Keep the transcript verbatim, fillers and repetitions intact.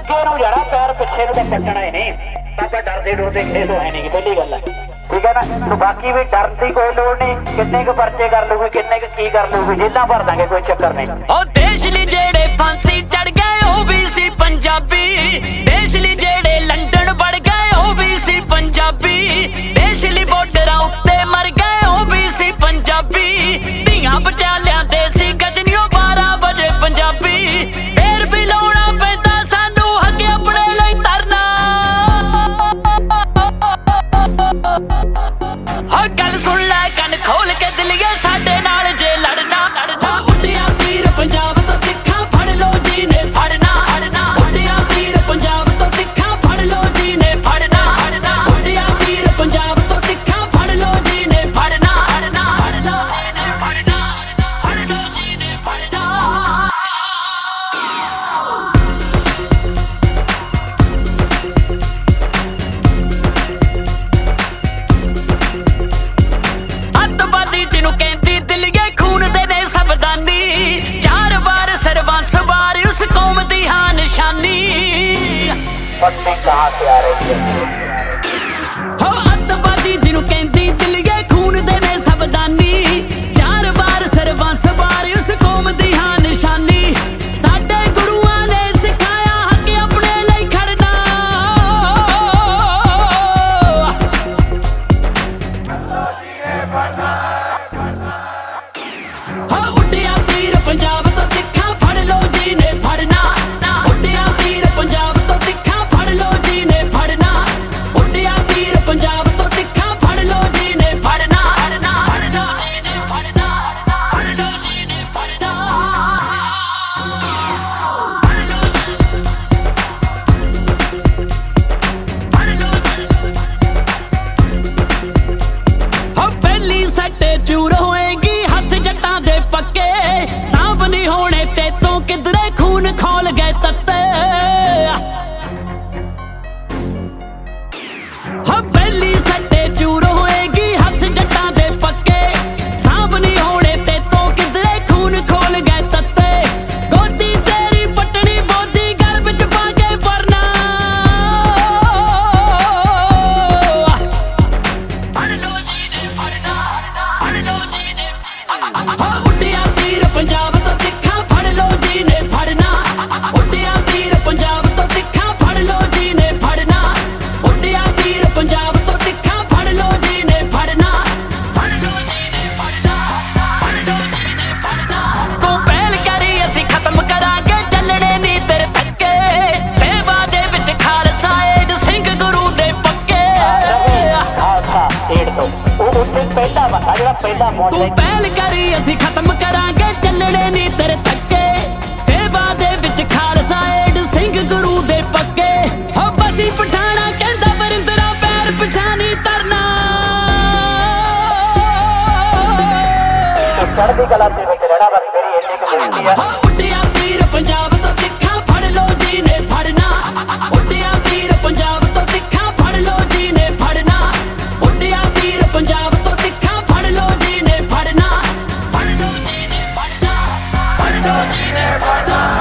ਅੱਗੇ ਨੂੰ ਜਾਣਾ ਪੈਰ ਪਿੱਛੇ ਨੂੰ ਤਾਂ ਪੱਟਣਾ ਹੀ ਨਹੀਂ। ਆਪਾਂ ਡਰਦੇ ਡਰਦੇ ਖੇਡ ਹੋਏ ਨਹੀਂ ਪਹਿਲੀ ਗੱਲ ਹੈ, ਠੀਕ ਹੈ ਨਾ। ਬਾਕੀ ਵੀ ਡਰਨ ਦੀ ਕੋਈ ਲੋੜ ਨਹੀਂ। ਕਿੰਨੇ ਕੁ ਪਰਚੇ ਕਰ ਲੂਗੇ, ਕਿੰਨੇ ਕੁ ਕੀ ਕਰ ਲੂਗੇ, ਜੇਲਾਂ ਭਰ ਦਾਂਗੇ, ਕੋਈ ਚੱਕਰ ਨਹੀਂ। ਉਹ ਦੇਸ਼ ਲਈ ਜਿਹੜੇ ਫਾਂਸੀ ਚੜ ਗਏ ਉਹ ਵੀ ਸੀ ਪੰਜਾਬੀ, ਦੇਸ਼ ਲਈ ਜਿਹੜੇ ਲੰਡਨ ਵੜ ਗਏ ਉਹ ਵੀ ਸੀ ਪੰਜਾਬੀ, ਦੇਸ਼ ਲਈ ਬਾਰਡਰਾਂ ਉੱਤੇ ਮਰ ਗਏ ਉਹ ਵੀ ਸੀ ਪੰਜਾਬੀ, ਧੀਆਂ ਬਚਾ ਲਿਆਂਦੇ ਸੀ ਗਜਨੀਓ ਬਾਰਾਂ ਵਜੇ ਪੰਜਾਬੀ, ਫੇਰ ਵੀ ਲਾਉਣਾ ਪੈਂਦਾ ਸਾਨੂੰ ਅੱਗੇ ਆਪਣੇ ਲਈ ਧਰਨਾ। ਹਾਂ ਗੱਲ ਸੁਣ ਲੈ ਕੰਨ ਖੋਲ ਕੇ ਦਿਲੀਏ ਸਾਡੇ ਨਾਲ ਜੇ ਲੜਨਾ ਲੜਨਾ। ਉੱਡਿਆ ਵੀਰ ਪੰਜਾਬ ਤੋਂ ਤਿੱਖਾ ਫੜ ਲੋ ਜੀ ਨੇ ਫੜਨਾ ਫੜਨਾ, ਉੱਡਿਆ ਵੀਰ ਪੰਜਾਬ ਤੋਂ ਤਿੱਖਾ ਫੜ ਲੋ ਜੀ ਨੇ ਫੜਨਾ ਫੜਨਾ, ਉੱਡਿਆ ਵੀਰ ਪੰਜਾਬ ਤੋਂ ਤਿੱਖਾ ਫੜ ਲੋ ਜੀ ਨੇ ਫੜਨਾ ਫੜਨਾ, ਫੜ ਲੋ ਜੀ ਨੇ ਫੜਨਾ ਫੜ ਲੋ ਜੀ ਨੇ ਫੜਨਾ। ਅੱਤਵਾਦੀ ਜਿਹਨੂੰ ਕਹਿੰਦੀ ਦਿਲੀਏ ਖੂਨ ਦੇ ਨੇ ਸਬਦਾਨੀ, ਚਾਰ ਵਾਰ ਸਰਬੰਸ ਵਾਰ ਉਸ ਕੌਮ ਦੀ ਹਾਂ ਨਿਸ਼ਾਨੀ। ਪੱਟੀ ਕਹਾਂ ਸੇ ਆ ਰਹੀ ਹੈ ਹੋ ਅੱਤਵਾਦੀ ਜਿਹਨੂੰ ਕਹਿੰਦੀ ਦਿਲੀਏ ਖੂਨ ਦੇ ਨੇ ਸਬਦਾਨੀ, ਚਾਰ ਵਾਰ ਸਰਬੰਸ ਵਾਰ ਉਸ ਕੌਮ ਦੀ ਹਾਂ ਨਿਸ਼ਾਨੀ। ਸਾਡੇ ਗੁਰੂਆਂ ਨੇ ਸਿਖਾਇਆ ਹੱਕ ਆਪਣੇ ਲਈ ਖੜਨਾ। ਹਾਂ ਉੱਡਿਆ ਵੀਰ ਪੰਜਾਬ ਤੋਂ ਤਿੱਖਾ ਫੜ ਲੋ ਜੀ ਨੇ ਫੜਨਾ, ਉੱਡਿਆ ਵੀਰ ਪੰਜਾਬ ਤੋਂ ਤਿੱਖਾ ਫੜ ਲੋ ਜੀ ਨੇ ਫੜਨਾ, ਉੱਡਿਆ ਵੀਰ ਪੰਜਾਬ ਤੋਂ ਤਿੱਖਾ ਫੜ ਲੋ ਜੀ ਨੇ ਫੜਨਾ ਫੜਨਾ, ਫੜ ਲੋ ਜੀ ਨੇ ਫੜਨਾ ਫੜ ਲੋ ਜੀ ਨੇ ਫੜਨਾ। ਹੋ ਪਹਿਲੀ ਸੱਟੇ ਚੂਰ ਹੋਏਗੀ ਹੱਥ ਜੱਟਾਂ ਦੇ ਪੱਕੇ, ਸਾਂਭ ਨਹੀਂ ਹੋਣੇ ਤੇ ਤੋਂ ਕਿਧਰੇ ਖੂਨ ਖੋਲ ਗਏ ਤੱਤੇ। ਹੋ ਪਹਿਲੀ ਸੱਟੇ ਚੂਰ ਹੋਏਗੀ ਹੱਥ ਜੱਟਾਂ ਦੇ ਪੱਕੇ, ਸਾਂਭ ਨਹੀਂ ਹੋਣੇ ਤੇ ਤੋਂ ਕਿਧਰੇ ਖੂਨ ਖੋਲ ਗਏ ਤੱਤੇ। ਗੋਦੀ ਤੇਰੀ ਪਟਣੀ ਬੋਦੀ ਗਲ ਵਿੱਚ ਪਾ ਕੇ ਵਰਨਾ। ਫੜ ਲੋ ਜੀ ਨੇ ਫੜਨਾ ਫੜ ਲੋ ਜੀ ਨੇ। ਹਾਂ ਉੱਡਿਆ ਵੀਰ ਪੰਜਾਬ ਤੋਂ ਤਿੱਖਾ ਫੜ ਲੋ ਜੀ ਨੇ ਫੜਨਾ, ਉੱਡਿਆ ਵੀਰ ਪੰਜਾਬ ਤੋਂ ਤਿੱਖਾ ਫੜ ਲੋ ਜੀ ਨੇ ਫੜਨਾ, ਉੱਡਿਆ ਵੀਰ ਪੰਜਾਬ ਤੋਂ ਤਿੱਖਾ ਫੜ ਲੋ ਜੀ ਨੇ ਫੜਨਾ ਫੜ ਲੋ ਜੀ ਨੇ ਫੜਨਾ ਫੜ ਲੋ ਜੀ ਨੇ ਫੜਨਾ। ਤੂੰ ਪਹਿਲ ਕਰੀ ਅਸੀਂ ਖਤਮ ਕਰਾਂਗੇ ਚੱਲਣੇ ਨੀ ਤੇਰੇ ਧੱਕੇ, ਸੇਵਾ ਦੇ ਵਿੱਚ ਖਾਲਸਾ ਏਡ ਸਿੰਘ ਗੁਰੂ ਦੇ ਪੱਕੇ। ਖਾਲਸਾ ਏਡ ਤੋਂ ਉਹ ਉੱਥੇ ਪਹਿਲਾ ਬੰਦਾ ਜਿਹੜਾ ਪਹਿਲਾ ਪਹੁੰਚ ਤੂੰ ਪਹਿਲ ਕਰੀ ਅਸੀਂ ਖਤਮ ਕਰਾਂਗੇ ਚੱਲਣੇ ਨੀ ਤੇਰੇ ਧੱਕੇ, ਸੇਵਾ ਦੇ ਵਿੱਚ ਖਾਲਸਾ ਏਡ ਸਿੰਘ ਗੁਰੂ ਦੇ ਪੱਕੇ। ਹੋ ਬਸੀ ਪਠਾਣਾ ਕਹਿੰਦਾ ਵਰਿੰਦਰਾ ਪੈਰ ਪਛਾਣੀ ਤਰਨਾ। ਚੜ੍ਹਦੀ ਕਲਾ ਦੇ ਵਿੱਚ ਰਹਿਣਾ ਬਸ ਮੇਰੀ ਇੰਨੀ ਕੁ ਬੇਨਤੀ ਹੈ। ਹੋ ਉੱਡਿਆ ਵੀਰ ਪੰਜਾਬ ਤੋਂ ਤਿੱਖਾ ਫੜ ਲੋ ਜੀ ਨੇ ਫੜਨਾ, ਉੱਡਿਆ ਵੀਰ ਪੰਜਾਬ ਤੋਂ ਤਿੱਖਾ ਫੜ ਲੋ ਜੀ ਨੇ ਫੜਨਾ, ਉੱਡਿਆ ਵੀਰ ਪੰਜਾਬ ਤੋਂ ਤਿੱਖਾ ਫੜ ਲੋ ਜੀ ਨੇ ਫੜਨਾ ਫੜ ਲੋ ਜੀ ਨੇ ਫੜਨਾ ਫੜ ਲੋ ਜੀ ਨੇ ਫੜਨਾ।